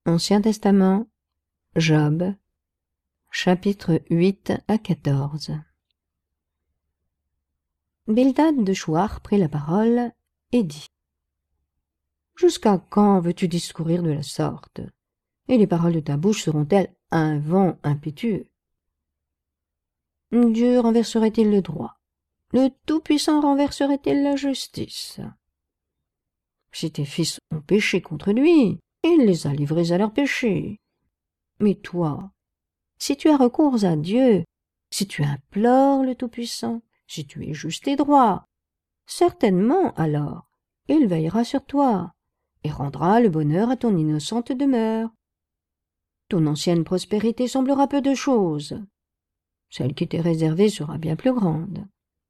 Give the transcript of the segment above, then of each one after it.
Ancien Testament, Job, chapitres 8 à 14. Bildad de Chouar prit la parole et dit : Jusqu'à quand veux-tu discourir de la sorte? Et les paroles de ta bouche seront-elles un vent impétueux? Dieu renverserait-il le droit? Le Tout-Puissant renverserait-il la justice? Si tes fils ont péché contre lui, il les a livrés à leur péché. Mais toi, si tu as recours à Dieu, si tu implores le Tout-Puissant, si tu es juste et droit, certainement alors il veillera sur toi et rendra le bonheur à ton innocente demeure. Ton ancienne prospérité semblera peu de chose. Celle qui t'est réservée sera bien plus grande.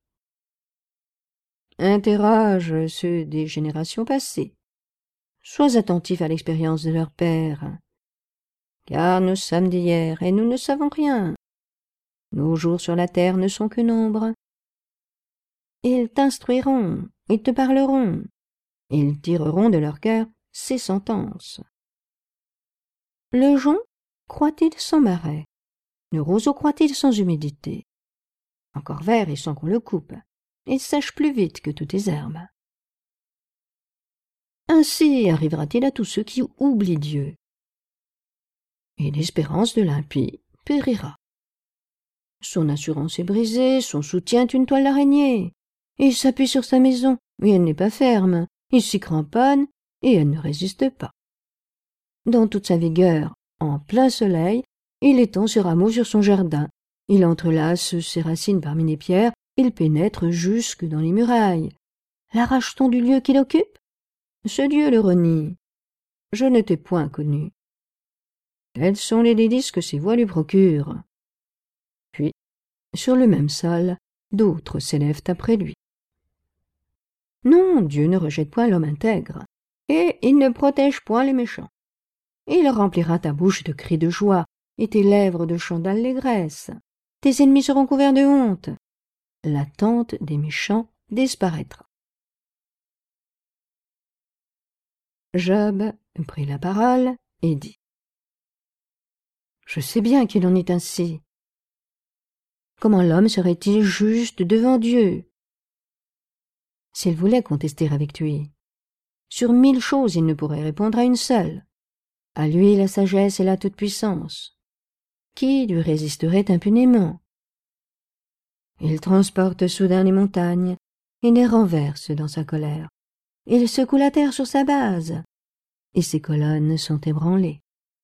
Interroge ceux des générations passées. Sois attentif à l'expérience de leur père, car nous sommes d'hier et nous ne savons rien. Nos jours sur la terre ne sont que nombre. Ils t'instruiront, ils te parleront, ils tireront de leur cœur ces sentences. Le jonc croît-il sans marais? Le roseau croît-il sans humidité? Encore vert et sans qu'on le coupe, il sèche plus vite que toutes les herbes. Ainsi arrivera-t-il à tous ceux qui oublient Dieu. Et l'espérance de l'impie périra. Son assurance est brisée, son soutien est une toile d'araignée. Il s'appuie sur sa maison, mais elle n'est pas ferme. Il s'y cramponne, et elle ne résiste pas. Dans toute sa vigueur, en plein soleil, il étend ses rameaux sur son jardin. Il entrelace ses racines parmi les pierres, il pénètre jusque dans les murailles. L'arrache-t-on du lieu qu'il occupe? Ce Dieu le renie. Je ne t'ai point connu. Telles sont les délices que ses voix lui procurent. Puis, sur le même sol, d'autres s'élèvent après lui. Non, Dieu ne rejette point l'homme intègre, et il ne protège point les méchants. Il remplira ta bouche de cris de joie, et tes lèvres de chants d'allégresse. Tes ennemis seront couverts de honte. La tente des méchants disparaîtra. Job prit la parole et dit : Je sais bien qu'il en est ainsi. Comment l'homme serait-il juste devant Dieu? S'il voulait contester avec lui, sur 1000 choses il ne pourrait répondre à une seule. À lui la sagesse et la toute-puissance. Qui lui résisterait impunément? Il transporte soudain les montagnes et les renverse dans sa colère. Il secoue la terre sur sa base, et ses colonnes sont ébranlées.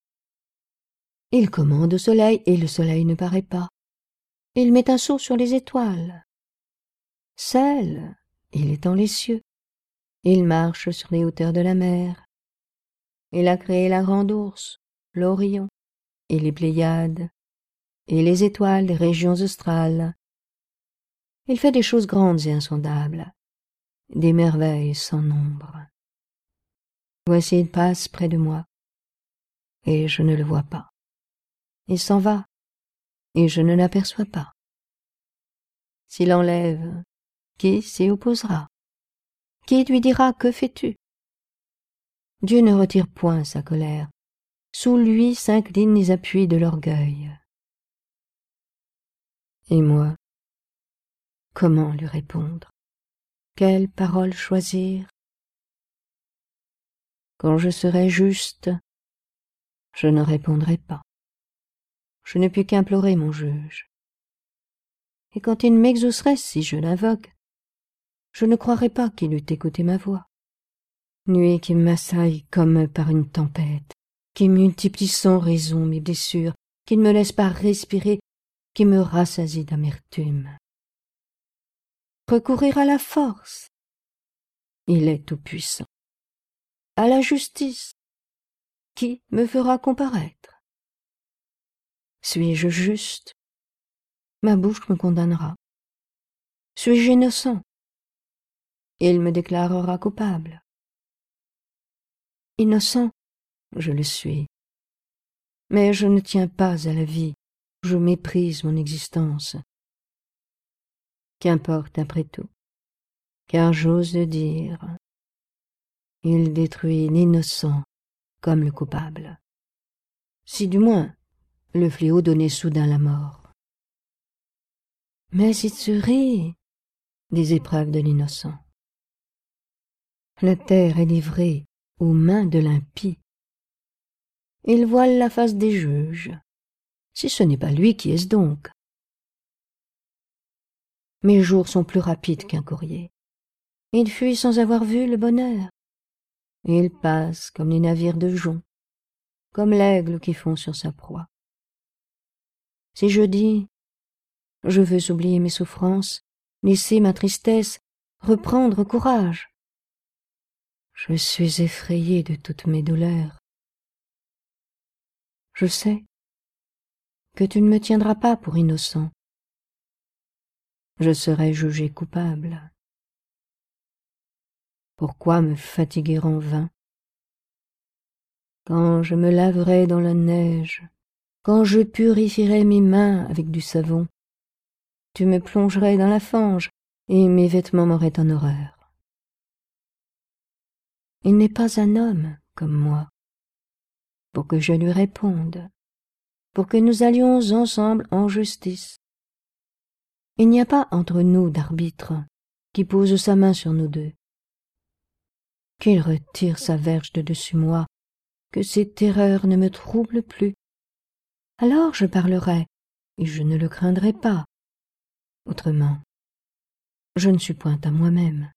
Il commande au soleil, et le soleil ne paraît pas. Il met un sceau sur les étoiles. Seul, il étend les cieux. Il marche sur les hauteurs de la mer. Il a créé la grande ours, l'Orion, et les Pléiades, et les étoiles des régions australes. Il fait des choses grandes et insondables, des merveilles sans nombre. Voici, il passe près de moi, et je ne le vois pas. Il s'en va, et je ne l'aperçois pas. S'il enlève, qui s'y opposera? Qui lui dira : que fais-tu? Dieu ne retire point sa colère. Sous lui s'inclinent les appuis de l'orgueil. Et moi, comment lui répondre? Quelle parole choisir? Quand je serai juste, je ne répondrai pas. Je ne puis qu'implorer mon juge. Et quand il m'exaucerait si je l'invoque, je ne croirais pas qu'il eût écouté ma voix. Nuit qui m'assaille comme par une tempête, qui multiplie sans raison mes blessures, qui ne me laisse pas respirer, qui me rassasie d'amertume. Recourir à la force, il est tout-puissant. À la justice, qui me fera comparaître? Suis-je juste? Ma bouche me condamnera. Suis-je innocent? Il me déclarera coupable. Innocent, je le suis. Mais je ne tiens pas à la vie, je méprise mon existence. Qu'importe après tout, car j'ose le dire, il détruit l'innocent comme le coupable. si du moins le fléau donnait soudain la mort. Mais il se rit des épreuves de l'innocent. La terre est livrée aux mains de l'impie. Il voile la face des juges. Si ce n'est pas lui, qui est-ce donc? Mes jours sont plus rapides qu'un courrier. Il fuit sans avoir vu le bonheur. Et il passe comme les navires de jonc, comme l'aigle qui fond sur sa proie. Si je dis, je veux oublier mes souffrances, laisser ma tristesse, reprendre courage, je suis effrayé de toutes mes douleurs. Je sais que tu ne me tiendras pas pour innocent. Je serai jugé coupable. Pourquoi me fatiguer en vain? Quand je me laverai dans la neige, quand je purifierai mes mains avec du savon, tu me plongerais dans la fange et mes vêtements m'auraient en horreur. Il n'est pas un homme comme moi pour que je lui réponde, pour que nous allions ensemble en justice. Il n'y a pas entre nous d'arbitre qui pose sa main sur nous deux. Qu'il retire sa verge de dessus moi, que ces terreurs ne me troublent plus. Alors je parlerai, et je ne le craindrai pas. Autrement, je ne suis point à moi-même.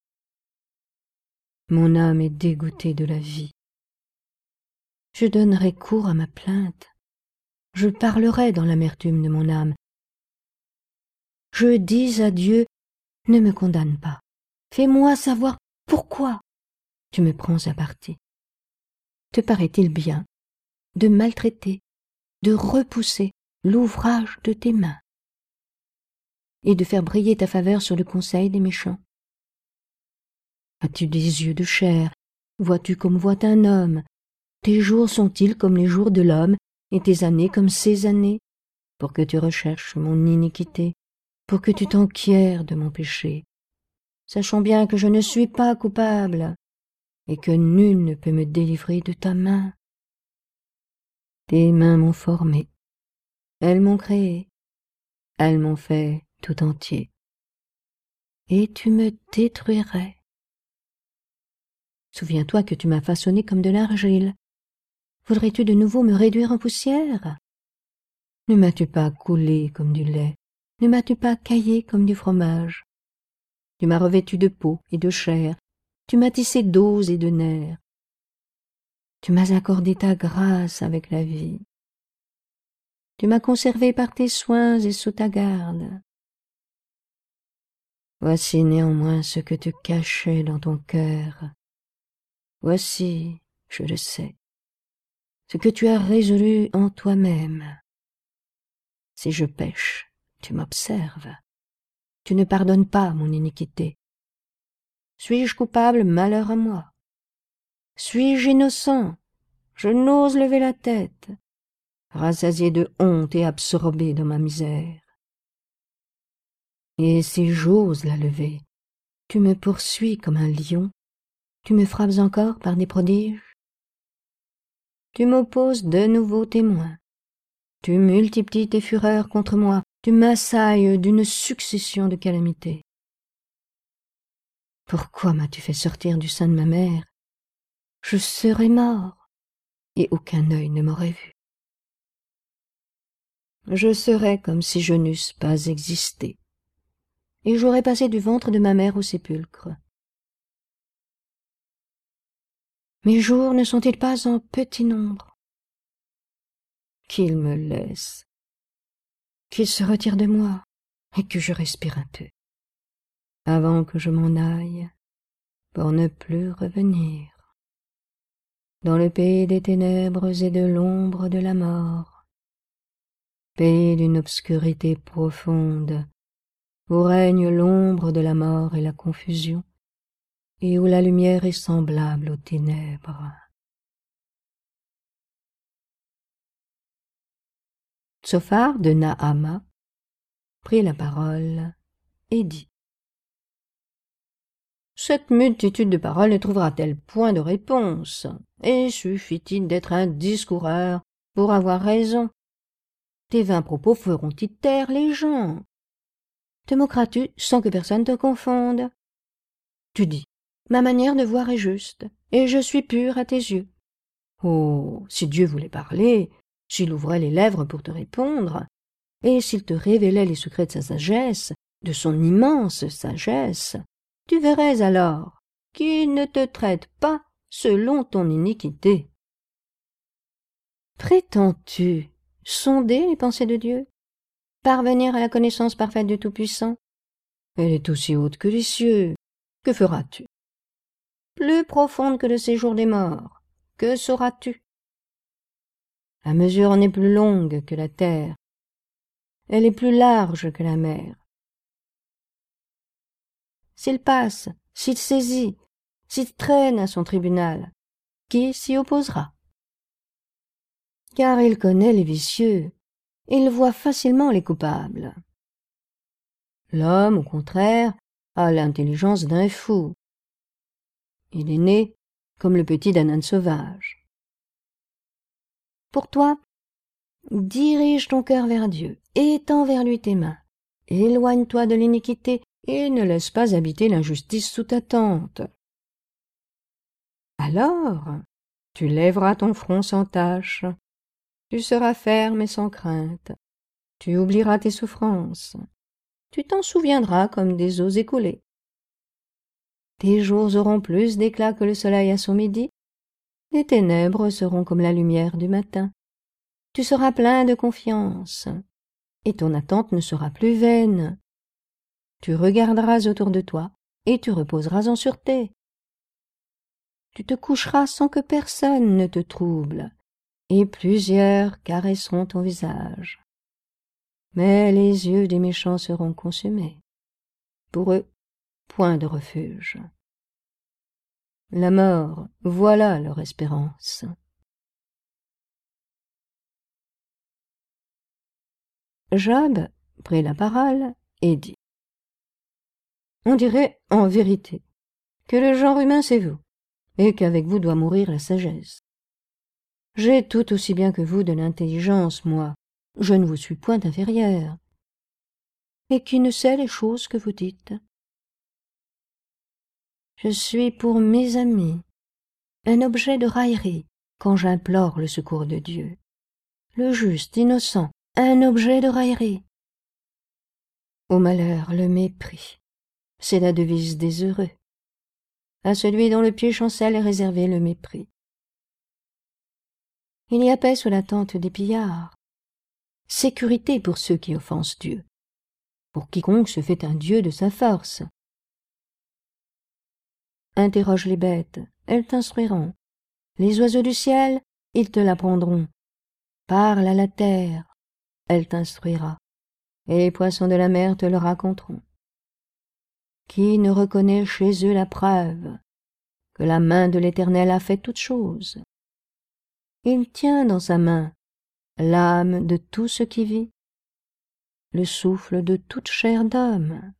Mon âme est dégoûtée de la vie. Je donnerai cours à ma plainte. Je parlerai dans l'amertume de mon âme. Je dis à Dieu, ne me condamne pas. Fais-moi savoir pourquoi tu me prends à partie. Te paraît-il bien de maltraiter, de repousser l'ouvrage de tes mains et de faire briller ta faveur sur le conseil des méchants? As-tu des yeux de chair? Vois-tu comme voit un homme? Tes jours sont-ils comme les jours de l'homme, et tes années comme ses années, pour que tu recherches mon iniquité, pour que tu t'enquières de mon péché, sachant bien que je ne suis pas coupable, et que nul ne peut me délivrer de ta main. Tes mains m'ont formé, elles m'ont créé, elles m'ont fait tout entier, et tu me détruirais. Souviens-toi que tu m'as façonné comme de l'argile. Voudrais-tu de nouveau me réduire en poussière? Ne m'as-tu pas coulé comme du lait? Ne m'as-tu pas caillé comme du fromage? Tu m'as revêtu de peau et de chair, tu m'as tissé d'os et de nerfs. Tu m'as accordé ta grâce avec la vie. Tu m'as conservé par tes soins et sous ta garde. Voici néanmoins ce que tu cachais dans ton cœur. Voici, je le sais, ce que tu as résolu en toi-même. Si je pêche, tu m'observes. Tu ne pardonnes pas mon iniquité. Suis-je coupable? Malheur à moi. Suis-je innocent? Je n'ose lever la tête, rassasié de honte et absorbé dans ma misère. Et si j'ose la lever, tu me poursuis comme un lion, tu me frappes encore par des prodiges. Tu m'opposes de nouveaux témoins, tu multiplies tes fureurs contre moi, tu m'assailles d'une succession de calamités. Pourquoi m'as-tu fait sortir du sein de ma mère? Je serais mort, et aucun œil ne m'aurait vu. Je serais comme si je n'eusse pas existé, et j'aurais passé du ventre de ma mère au sépulcre. Mes jours ne sont-ils pas en petit nombre? Qu'il me laisse, qu'il se retire de moi, et que je respire un peu, avant que je m'en aille, pour ne plus revenir. Dans le pays des ténèbres et de l'ombre de la mort, pays d'une obscurité profonde, où règne l'ombre de la mort et la confusion, et où la lumière est semblable aux ténèbres. Tsophar de Nahama prit la parole et dit: Cette multitude de paroles ne trouvera-t-elle point de réponse? Et suffit-il d'être un discoureur pour avoir raison. Tes vains propos feront-ils taire les gens? Te moqueras-tu sans que personne te confonde? Tu dis, ma manière de voir est juste, et je suis pure à tes yeux. Oh, si Dieu voulait parler, s'il ouvrait les lèvres pour te répondre, et s'il te révélait les secrets de sa sagesse, de son immense sagesse, tu verrais alors qu'il ne te traite pas selon ton iniquité. Prétends-tu sonder les pensées de Dieu? Parvenir à la connaissance parfaite du Tout-Puissant? Elle est aussi haute que les cieux. Que feras-tu? Plus profonde que le séjour des morts. Que sauras-tu? La mesure en est plus longue que la terre. Elle est plus large que la mer. S'il passe, s'il saisit, s'il traîne à son tribunal, qui s'y opposera? Car il connaît les vicieux, il voit facilement les coupables. L'homme, au contraire, a l'intelligence d'un fou. Il est né comme le petit d'un âne sauvage. Pour toi, dirige ton cœur vers Dieu, étends vers lui tes mains, éloigne-toi de l'iniquité et ne laisse pas habiter l'injustice sous ta tente. Alors, tu lèveras ton front sans tache, tu seras ferme et sans crainte, tu oublieras tes souffrances, tu t'en souviendras comme des eaux écoulées. Tes jours auront plus d'éclat que le soleil à son midi, les ténèbres seront comme la lumière du matin. Tu seras plein de confiance, et ton attente ne sera plus vaine. Tu regarderas autour de toi, et tu reposeras en sûreté. Tu te coucheras sans que personne ne te trouble, et plusieurs caresseront ton visage. Mais les yeux des méchants seront consumés. Pour eux, point de refuge. La mort, voilà leur espérance. Job prit la parole et dit: On dirait, en vérité, que le genre humain c'est vous, et qu'avec vous doit mourir la sagesse. J'ai tout aussi bien que vous de l'intelligence, moi, je ne vous suis point inférieur. Et qui ne sait les choses que vous dites? Je suis pour mes amis un objet de raillerie quand j'implore le secours de Dieu. Le juste, innocent, un objet de raillerie. Au malheur, le mépris, c'est la devise des heureux. À celui dont le pied chancelle est réservé le mépris. Il y a paix sous la tente des pillards, sécurité pour ceux qui offensent Dieu, pour quiconque se fait un Dieu de sa force. Interroge les bêtes, elles t'instruiront. Les oiseaux du ciel, ils te l'apprendront. Parle à la terre, elle t'instruira. Et les poissons de la mer te le raconteront. Qui ne reconnaît chez eux la preuve que la main de l'Éternel a fait toutes choses? Il tient dans sa main l'âme de tout ce qui vit, le souffle de toute chair d'homme.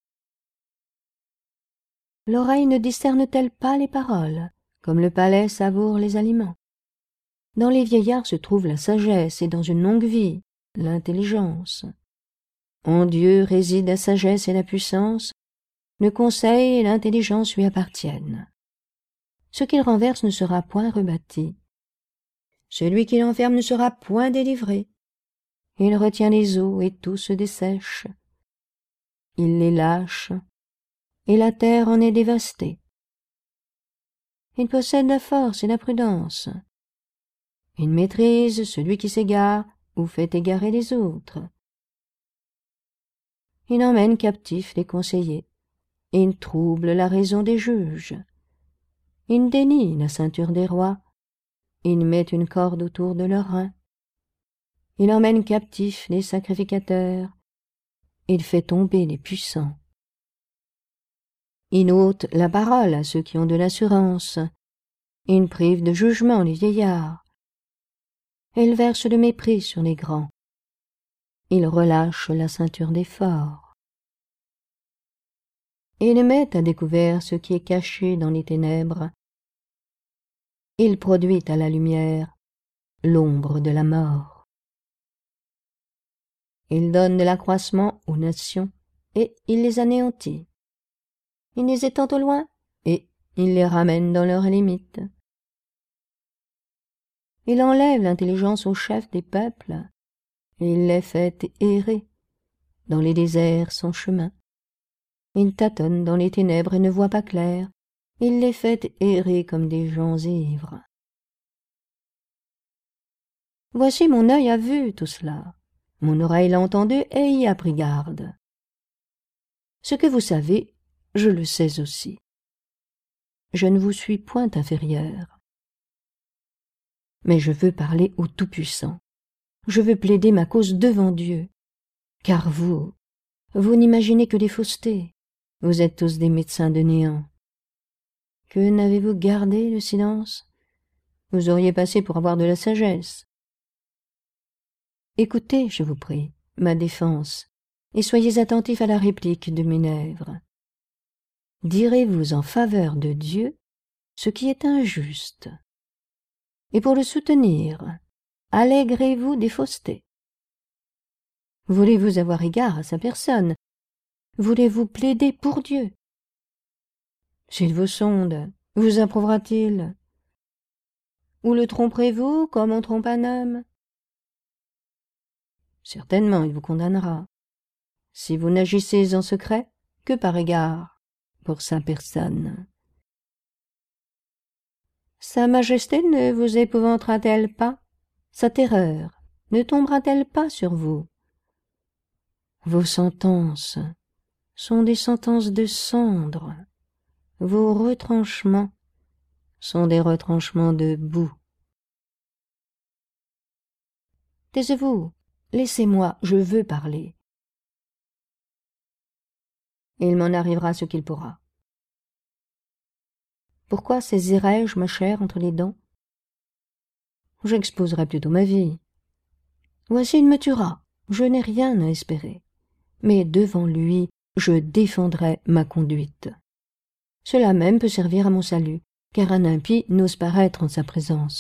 L'oreille ne discerne-t-elle pas les paroles, comme le palais savoure les aliments? Dans les vieillards se trouve la sagesse, et dans une longue vie, l'intelligence. En Dieu réside la sagesse et la puissance, le conseil et l'intelligence lui appartiennent. Ce qu'il renverse ne sera point rebâti. Celui qui l'enferme ne sera point délivré. Il retient les eaux et tout se dessèche. Il les lâche, et la terre en est dévastée. Il possède la force et la prudence. Il maîtrise celui qui s'égare ou fait égarer les autres. Il emmène captifs les conseillers. Il trouble la raison des juges. Il dénie la ceinture des rois. Il met une corde autour de leurs reins. Il emmène captifs les sacrificateurs. Il fait tomber les puissants. Il ôte la parole à ceux qui ont de l'assurance. Il prive de jugement les vieillards. Il verse le mépris sur les grands. Il relâche la ceinture des forts. Il met à découvert ce qui est caché dans les ténèbres. Il produit à la lumière l'ombre de la mort. Il donne de l'accroissement aux nations, et il les anéantit. Il les étend au loin, et il les ramène dans leurs limites. Il enlève l'intelligence aux chefs des peuples, et il les fait errer dans les déserts sans chemin. Il tâtonne dans les ténèbres et ne voit pas clair, il les fait errer comme des gens ivres. Voici mon œil a vu tout cela, mon oreille l'a entendu et y a pris garde. Ce que vous savez, je le sais aussi. Je ne vous suis point inférieur. Mais je veux parler au Tout-Puissant. Je veux plaider ma cause devant Dieu. Car vous n'imaginez que des faussetés. Vous êtes tous des médecins de néant. Que n'avez-vous gardé le silence? Vous auriez passé pour avoir de la sagesse. Écoutez, je vous prie, ma défense, et soyez attentifs à la réplique de mes lèvres. Direz-vous en faveur de Dieu ce qui est injuste? Et pour le soutenir, allégrez-vous des faussetés? Voulez-vous avoir égard à sa personne? Voulez-vous plaider pour Dieu? S'il vous sonde, vous approuvera-t-il? Ou le tromperez-vous comme on trompe un homme? Certainement, il vous condamnera. Si vous n'agissez en secret que par égard pour sa personne. Sa majesté ne vous épouvantera-t-elle pas? Sa terreur ne tombera-t-elle pas sur vous? Vos sentences sont des sentences de cendre. Vos retranchements sont des retranchements de boue. Taisez-vous, laissez-moi, je veux parler. Il m'en arrivera ce qu'il pourra. Pourquoi saisirais-je ma chair entre les dents? J'exposerai plutôt ma vie. Voici, il me tuera, je n'ai rien à espérer. Mais devant lui, je défendrai ma conduite. Cela même peut servir à mon salut, car un impie n'ose paraître en sa présence.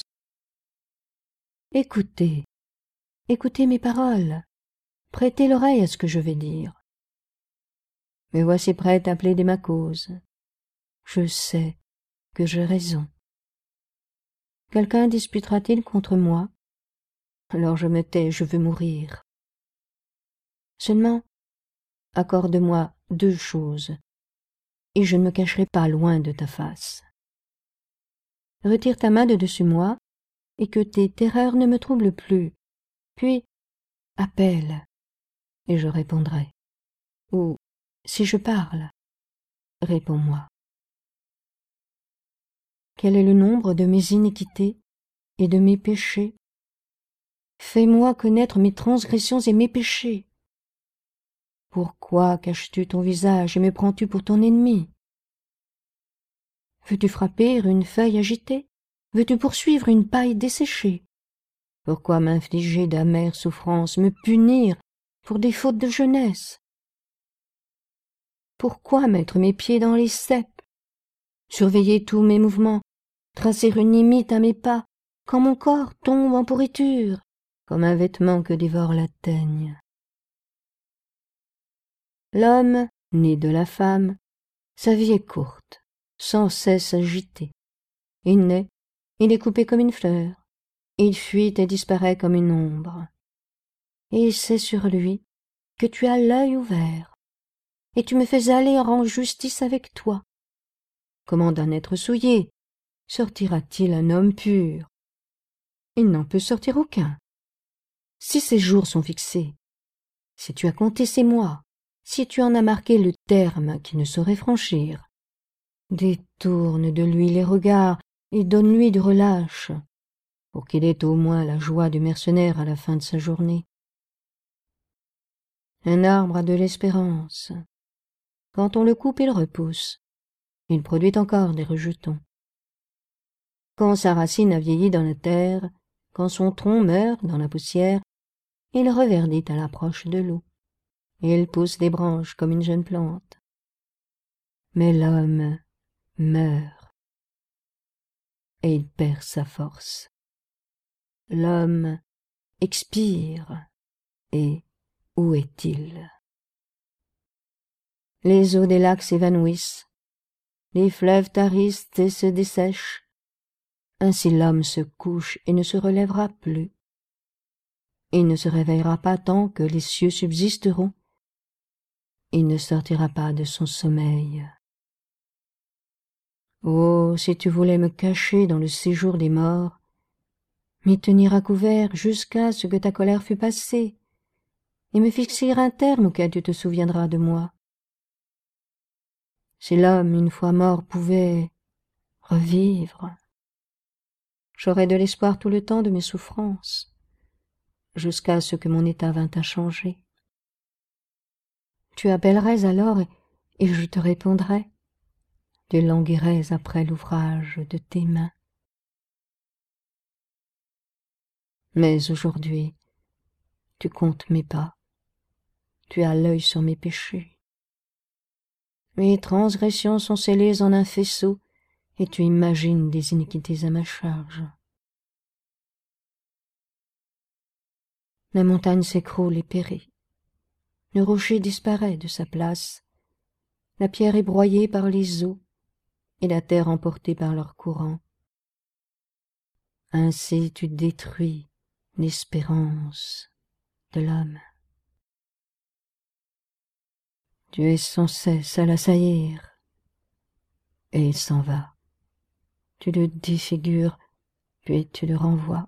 Écoutez, écoutez mes paroles, prêtez l'oreille à ce que je vais dire. Me voici prête à plaider ma cause. Je sais que j'ai raison. Quelqu'un disputera-t-il contre moi? Alors je me tais, je veux mourir. Seulement, accorde-moi 2 choses, et je ne me cacherai pas loin de ta face. Retire ta main de dessus moi, et que tes terreurs ne me troublent plus. Puis, appelle, et je répondrai. Ou, si je parle, réponds-moi. Quel est le nombre de mes iniquités et de mes péchés? Fais-moi connaître mes transgressions et mes péchés. Pourquoi caches-tu ton visage et me prends-tu pour ton ennemi? Veux-tu frapper une feuille agitée? Veux-tu poursuivre une paille desséchée? Pourquoi m'infliger d'amères souffrances, me punir pour des fautes de jeunesse? Pourquoi mettre mes pieds dans les ceps, surveiller tous mes mouvements, tracer une limite à mes pas, quand mon corps tombe en pourriture, comme un vêtement que dévore la teigne? L'homme, né de la femme, sa vie est courte, sans cesse agitée. Il naît, il est coupé comme une fleur, il fuit et disparaît comme une ombre. Et c'est sur lui que tu as l'œil ouvert, et tu me fais aller en justice avec toi. Comment d'un être souillé sortira-t-il un homme pur? Il n'en peut sortir aucun. Si ses jours sont fixés, si tu as compté ses mois, si tu en as marqué le terme qui ne saurait franchir, détourne de lui les regards et donne-lui du relâche, pour qu'il ait au moins la joie du mercenaire à la fin de sa journée. Un arbre a de l'espérance. Quand on le coupe, il repousse. Il produit encore des rejetons. Quand sa racine a vieilli dans la terre, quand son tronc meurt dans la poussière, il reverdit à l'approche de l'eau. Il pousse des branches comme une jeune plante. Mais l'homme meurt, et il perd sa force. l'homme expire, et où est-il? Les eaux des lacs s'évanouissent, les fleuves tarissent et se dessèchent. Ainsi l'homme se couche et ne se relèvera plus. Il ne se réveillera pas tant que les cieux subsisteront. Il ne sortira pas de son sommeil. Oh, si tu voulais me cacher dans le séjour des morts, m'y tenir à couvert jusqu'à ce que ta colère fût passée, et me fixer un terme auquel tu te souviendras de moi. Si l'homme, une fois mort, pouvait revivre, j'aurais de l'espoir tout le temps de mes souffrances, jusqu'à ce que mon état vînt à changer. Tu appellerais alors, et je te répondrais. Tu languirais après l'ouvrage de tes mains. Mais aujourd'hui, tu comptes mes pas, tu as l'œil sur mes péchés. Mes transgressions sont scellées en un faisceau, et tu imagines des iniquités à ma charge. La montagne s'écroule et périt. Le rocher disparaît de sa place, la pierre est broyée par les eaux, et la terre emportée par leur courant. Ainsi tu détruis l'espérance de l'homme. Tu es sans cesse à l'assaillir, et il s'en va. Tu le défigures, puis tu le renvoies.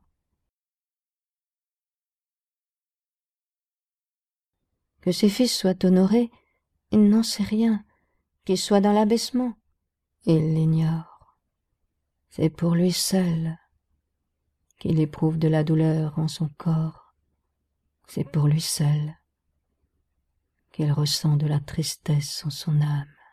Que ses fils soient honorés, il n'en sait rien, qu'il soit dans l'abaissement, il l'ignore. C'est pour lui seul qu'il éprouve de la douleur en son corps, c'est pour lui seul qu'il ressent de la tristesse en son âme.